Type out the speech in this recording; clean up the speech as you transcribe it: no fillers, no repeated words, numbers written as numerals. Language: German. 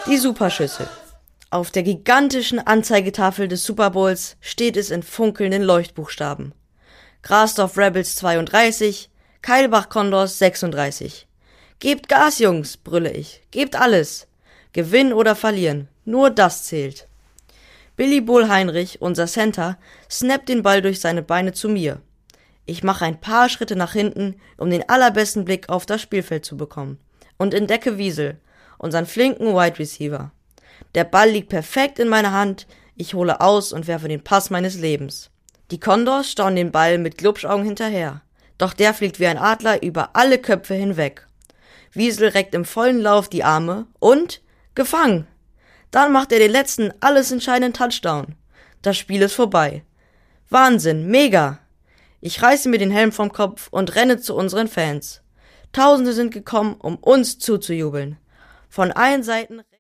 Die Superschüssel. Auf der gigantischen Anzeigetafel des Super Bowls steht es in funkelnden Leuchtbuchstaben. Grasdorf Rebels 32, Keilbach Condors 36. Gebt Gas, Jungs, brülle ich. Gebt alles. Gewinnen oder verlieren. Nur das zählt. Billy Bull Heinrich, unser Center, snappt den Ball durch seine Beine zu mir. Ich mache ein paar Schritte nach hinten, um den allerbesten Blick auf das Spielfeld zu bekommen. Und entdecke Wiesel, unseren flinken Wide Receiver. Der Ball liegt perfekt in meiner Hand, ich hole aus und werfe den Pass meines Lebens. Die Condors staunen den Ball mit Glubschaugen hinterher, doch der fliegt wie ein Adler über alle Köpfe hinweg. Wiesel reckt im vollen Lauf die Arme und gefangen. Dann macht er den letzten, alles entscheidenden Touchdown. Das Spiel ist vorbei. Wahnsinn, mega! Ich reiße mir den Helm vom Kopf und renne zu unseren Fans. Tausende sind gekommen, um uns zuzujubeln. Von allen Seiten